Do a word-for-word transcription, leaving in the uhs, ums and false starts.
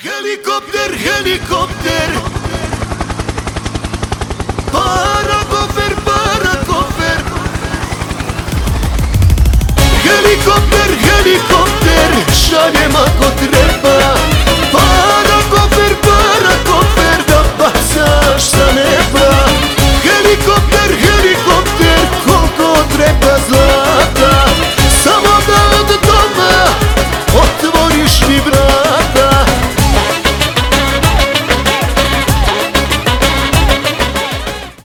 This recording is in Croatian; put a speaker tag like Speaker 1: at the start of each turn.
Speaker 1: Helikopter, helikopter, para kofer, para kofer. Helikopter, helikopter, šaljem ako treba.